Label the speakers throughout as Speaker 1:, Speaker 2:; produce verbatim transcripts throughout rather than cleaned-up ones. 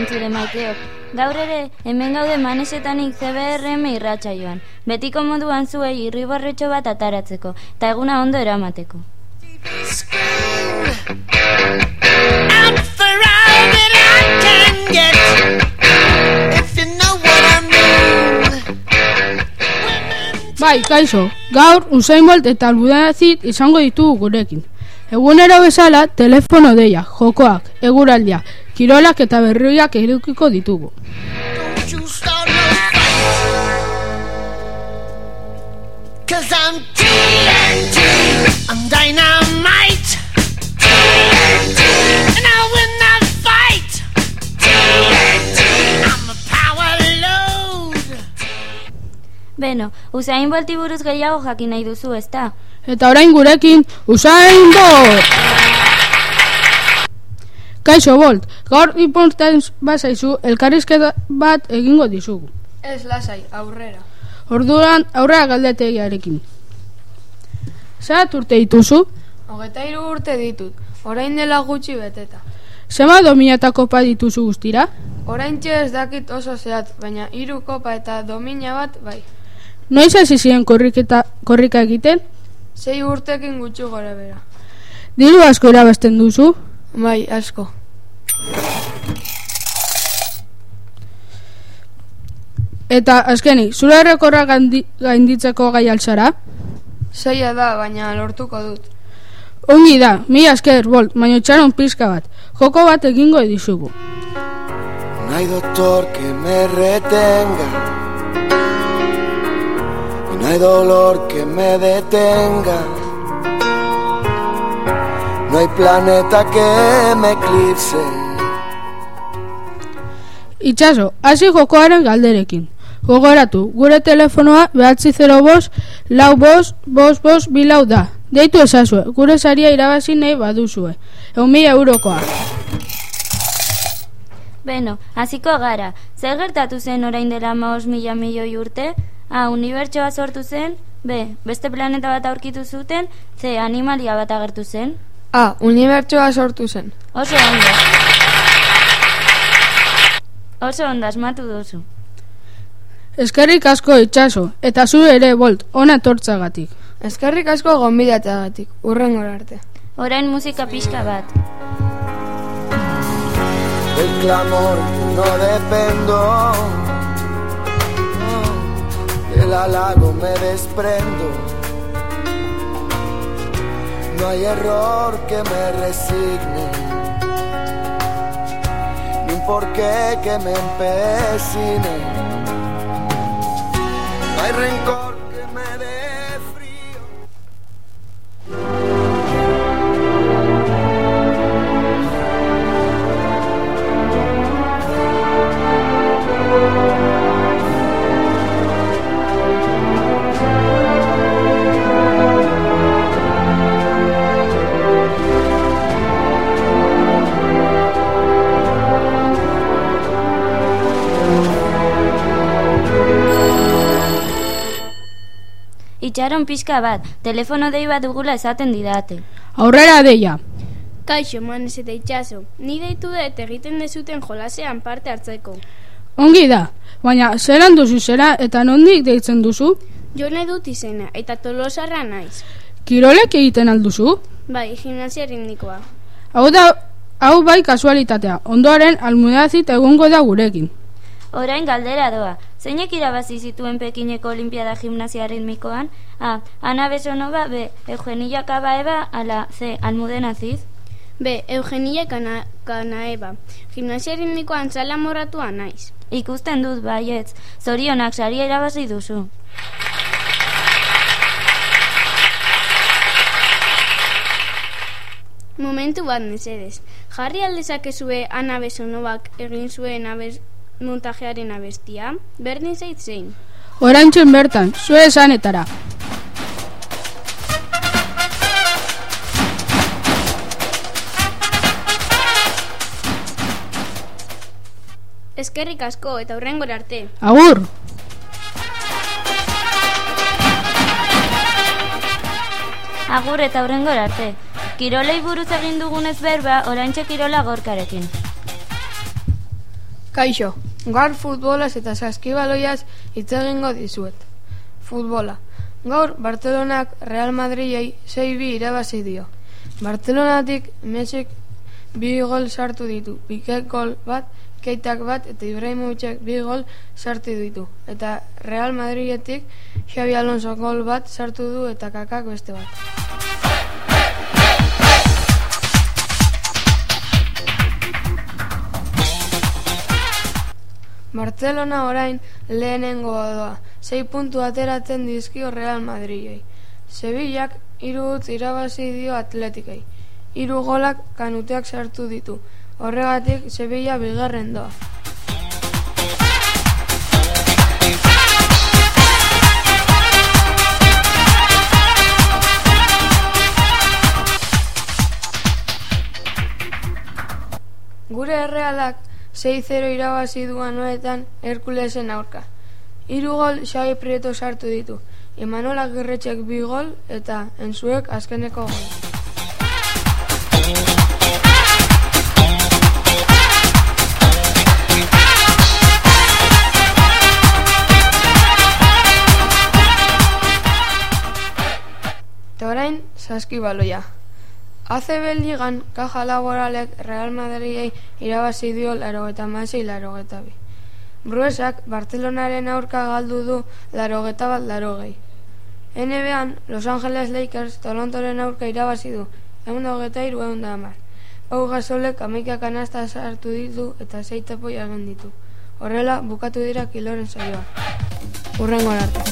Speaker 1: entzule maiteok. Gaur ere, hemen gaude manesetanik C B R M irratsaioan. Betiko moduan zuei irriborretxo bat ataratzeko, eta eguna ondo eramateko.
Speaker 2: Bai, kaixo, gaur Usain Bolt eta Almudenazit izango ditugu gurekin. Egunero bezala, telefono deia, jokoak, eguraldia, kirolak eta berriak edukiko ditugu.
Speaker 3: Cause I'm T N T, I'm dynamite, T N T, and I win that fight, T N T, I'm a power load.
Speaker 1: Beno, Usain Bolti buruz gehiago jakin nahi duzu, ezta?
Speaker 2: Eta orain gurekin, Usain Bolt! Kaixo Bolt, gaur importantz bazaizu elkarrizketa bat egingo dizugu.
Speaker 4: Ez lasai, aurrera.
Speaker 2: Orduan aurrera galdetegiarekin. Zerat urte dituzu?
Speaker 4: Hogeita hiru urte ditut, orain dela gutxi beteta.
Speaker 2: Zema domina eta kopa dituzu guztira?
Speaker 4: Oraintxe ez dakit oso zehatz, baina hiru kopa eta domina bat bai.
Speaker 2: Noiz hasi ziren korriketa, korrika egiten?
Speaker 4: Sei urtekin gutxi gora bera.
Speaker 2: Diru asko irabazten duzu?
Speaker 4: Bai, asko.
Speaker 2: Eta azkenik, zure errekorra gainditzeko gai altzara?
Speaker 4: Zaila da, baina lortuko dut.
Speaker 2: Ongi da, mila esker, Bolt, baina txaron pizka bat. Joko bat egingo dizugu.
Speaker 3: No hay doctor que me retenga, y no hay dolor que me detenga, no hay planeta que me eclipse.
Speaker 2: Itxaso, hasi jokoaren galderekin. Gogoratu, gure telefonoa behatzi zero bost, lau bost, bost bost bilau da. Deitu ezazue, gure saria irabazi nahi baduzue. Egun mila eurokoa.
Speaker 1: Beno, hasiko gara. Zer gertatu zen orain dela hamabost mila milioi urte? A. Unibertsoa sortu zen. B. Beste planeta bat aurkitu zuten. C. Animalia bat agertu zen.
Speaker 4: A. Unibertsoa sortu zen.
Speaker 1: Oso ondo. Oso ondo asmatu duzu.
Speaker 2: Eskerrik asko Itxaso, eta zu ere Bolt, ona etortzagatik.
Speaker 4: Eskerrik asko gonbidatagatik, hurrengora arte.
Speaker 1: Orain musika pixka bat.
Speaker 3: Del clamor no dependo, del halago me desprendo, no hay error que me resigne, ni un porqué que me empecine, no hay rencor que me dé frío.
Speaker 1: Itxaron pixka bat, telefono dei bat dugula esaten didate.
Speaker 2: Aurrera deia.
Speaker 5: Kaixo, Manes eta Itxaso, ni deitu dut egiten dezuten jolasean parte hartzeko.
Speaker 2: Ongi da, baina zelan duzu zera eta nondik deitzen duzu?
Speaker 5: Jone dut izena, eta Tolosarra naiz.
Speaker 2: Kirolek egiten alduzu?
Speaker 5: Bai, gimnasia ritmikoa.
Speaker 2: Hau da, hau bai kasualitatea, ondoaren Almudenazit egongo da gurekin.
Speaker 1: Orain galdera doa. Zeinek irabazi zituen Pekineko Olimpiada Gimnasia Ritmikoan? A. Ana Besonova. B. Eugenia Kabaeva. Ala C. Almudenazit.
Speaker 5: B. Eugenia Kana, Kanaeva. Gimnasia ritmikoan zala morratua naiz.
Speaker 1: Ikusten dut baietz. Zorionak, saria irabazi duzu.
Speaker 5: Momentu bat mesedez. Jarri aldezakezue Ana Besonovak egin zuen abez montajearen abestia, berdin zait zein.
Speaker 2: Oraintxen bertan, zure esanetara.
Speaker 5: Eskerrik asko eta hurrengora arte.
Speaker 2: Agur!
Speaker 1: Agur eta hurrengora arte. Kirolei buruz egin dugunez berba, oraintxe kirola gorkarekin.
Speaker 4: Kaixo, gaur futbolaz eta saskibaloiaz hitz egingo dizuet. Futbola. Gaur Barcelonak Real Madridei sei bi irabazi dio. Barcelonatik Mesik bi gol sartu ditu, Pikek gol bat, Keitak bat eta Ibrahimovicek bi gol sartu ditu. Eta Real Madridetik Xabi Alonso gol bat sartu du eta Kakak beste bat. Barcelona orain lehenengoa doa, sei puntu ateratzen dizkio Real Madridei. Sevillak hiru huts irabazi dio Atletikei. Hiru golak Kanuteak sartu ditu. Horregatik Sevilla bigarren doa. Gure Errealak sei zero irabazi du anoetan Herkulesen aurka. Hiru gol Xabi Prieto sartu ditu. Imanol Agirretxek bi gol eta Enzuek azkeneko gol. Eta orain, saskibaloia. A C B ligan Caja Laboralek Real Madridei irabazi dio laurogeita hamasei laurogeita bi. Bruesak Barcelonaren aurka galdu du laurogeita bat laurogei. N B An Los Angeles Lakers Torontoren aurka irabazi du ehun eta hogeita hiru ehun eta hamar. Pau Gasolek hamaika kanasta sartu ditu eta sei tapoi egin ditu. Horrela bukatu dira kiloren saioa. Hurrengora arte.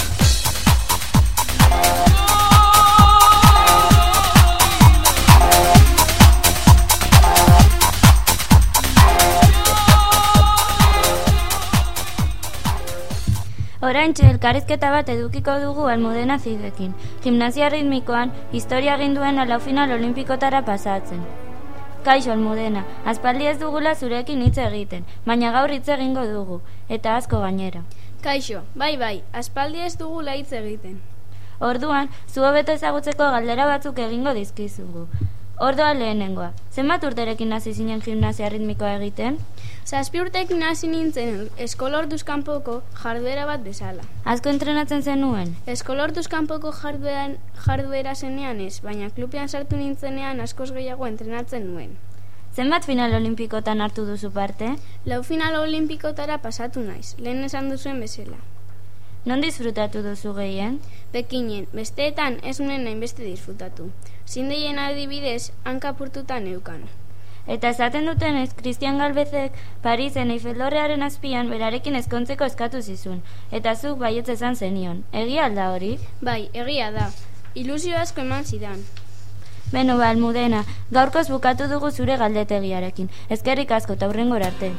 Speaker 1: Oraintxe elkarrizketa bat edukiko dugu Almudena Zidekin. Gimnasia ritmikoan, historia egin duen lau final olimpikotara pasatzen. Kaixo Almudena, aspaldi ez dugula zurekin hitz egiten, baina gaur hitz egingo dugu, eta asko gainera.
Speaker 5: Kaixo, bai bai, aspaldi ez dugula hitz egiten.
Speaker 1: Orduan, zu hobeto ezagutzeko galdera batzuk egingo dizkizugu. Ordoa lehenengoa, zenbat urterekin hasi zinen gimnasia ritmikoa egiten?
Speaker 5: Zazpi urtekin hasi nintzen eskolorduz kanpoko jarduera bat bezala.
Speaker 1: Asko entrenatzen zenuen?
Speaker 5: Eskolorduz kanpoko jardueran, jarduera zenean ez, baina klubean sartu nintzenean askoz gehiago entrenatzen nuen.
Speaker 1: Zenbat final olimpikotan hartu duzu parte?
Speaker 5: Lau final olimpikotara pasatu naiz, lehen esan duzuen bezala.
Speaker 1: Non disfrutatu duzu gehien?
Speaker 5: Pekinen, besteetan ez nuen hainbeste disfrutatu. Zindeien adibidez, hankapurtutan neukan.
Speaker 1: Eta esaten dutenez, Christian Galvezek Parisen Eiffeltorrearen azpian berarekin ezkontzeko eskatu zizun, eta zuk baietz esan zenion. Egia alda hori?
Speaker 5: Bai, egia da. Ilusio asko eman zidan.
Speaker 1: Beno ba, Almudena, gaurkoz bukatu dugu zure galdetegiarekin. Ezkerrik asko eta hurrengora arte.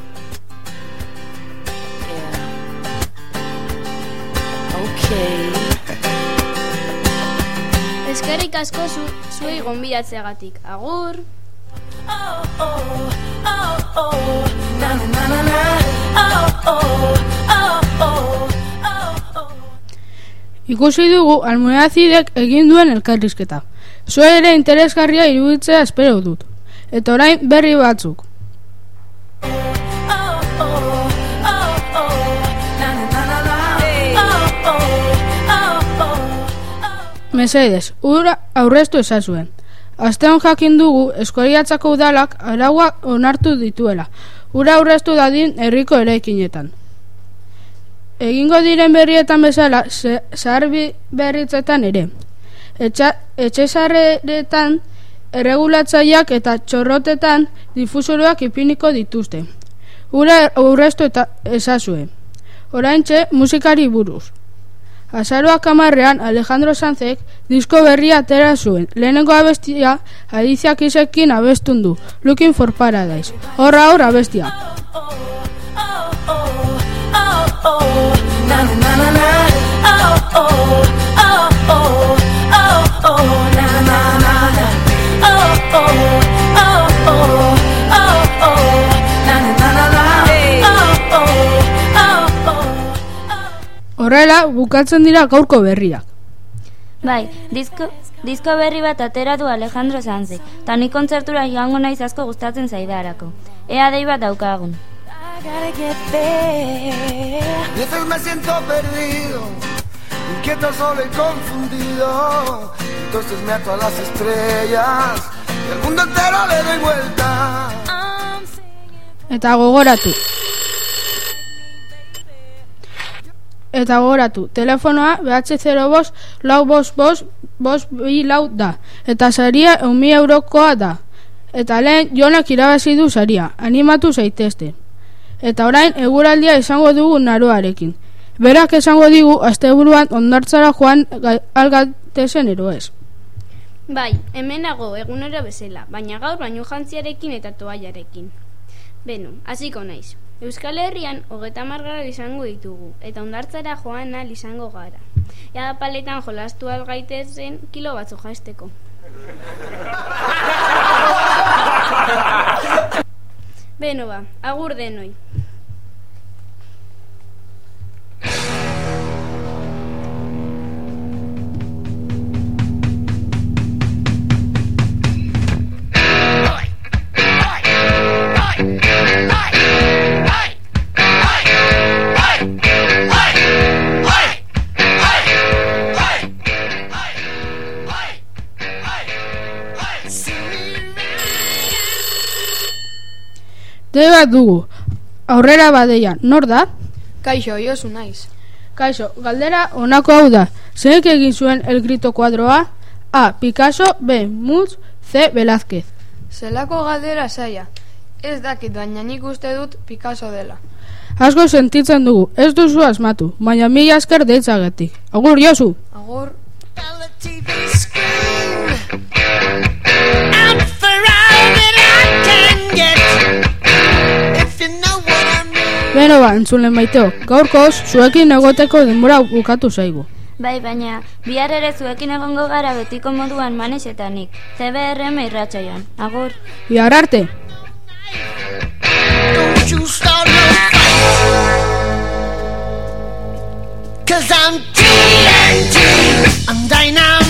Speaker 6: Okay.
Speaker 5: Eskerrik asko zu, zuei gonbidatzeagatik. Agur!
Speaker 6: Oh, oh, oh, oh, na na na na na, oh, oh, oh, oh, oh, oh.
Speaker 2: Ikusi dugu Almudena Zidek egin duen elkarrizketa. Zu ere interesgarria iruditzea espero dut. Eta orain berri batzuk. Mesedez, ura aurreztu ezazuen. Asteon jakin dugu Eskoriatzako udalak araua onartu dituela. Ura aurreztu dadin herriko eraikinetan. Egingo diren berrietan bezala, zahar berritzetan ere. Etxezarretan, erregulatzaileak eta txorrotetan difusoroak ipiniko dituzte. Ura aurreztu eta ezazue. Oraintxe musikari buruz. Azaroak hamarrean Alejandro Sanzek disko berria atera zuen. Lehenengo abestia Alicia Keysekin abestun du, Looking for Paradise. Horra hor abestia. Horrela, bukatzen dira gaurko berriak.
Speaker 1: Bai, disko, disko berri bat atera du Alejandro Sanzek, eta ni kontzertura joango naiz asko gustatzen zaidarako. Ea dei bat daukagun.
Speaker 6: gotta get there.
Speaker 3: A veces me siento perdido, inquieto, solo y confundido. Entonces me ato a las estrellas y al mundo entero le doy vuelta.
Speaker 6: I'm singing.
Speaker 2: Eta gogoratu. Eta gogoratu, telefonoa behatzi zero bost lau bost bost bost bi lau da. Eta saria ehun mila eurokoa da. Eta lehen Jonek irabazi du saria, animatu zaitezte. Eta orain eguraldia izango dugu naroarekin. Berak esango digu asteburuan hondartzara joan algatezen ero ez.
Speaker 5: Bai, hemen nago egunero bezala, baina gaur baino jantziarekin eta toaiarekin. Beno, hasiko naiz. Euskal Herrian hogeta hamar gradu izango ditugu, eta hondartzara joan ahal izango gara. Ea paletan jolastu algaitezen kilo batzu jaisteko. Beno ba, agur denoi.
Speaker 2: Dei bat dugu, aurrera badeia, nor da?
Speaker 4: Kaixo, Josu naiz.
Speaker 2: Kaixo, galdera honako hau da, zeinek egin zuen El Grito kuadroa? A. Picasso, B. Munch, C. Velázquez.
Speaker 4: Zelako galdera zaila. Ez dakit, baina nik uste dut Picasso dela.
Speaker 2: Asko sentitzen dugu, ez duzu asmatu, baina mila esker deitzagatik. Agur, Josu!
Speaker 4: Agur.
Speaker 3: On the T V screen, I'm for all that I can get. If you know what I mean.
Speaker 2: Beno ba, entzulen baiteo, gaurkoz, zuekin egoteko denbora bukatu zaigu.
Speaker 1: Bai, baina, bihar ere zuekin egongo gara betiko moduan manexetanik. C B R M irratsaioan. Agur.
Speaker 2: Bihar arte!
Speaker 3: Don't you start no fight, 'cause I'm T N T, I'm dynamite.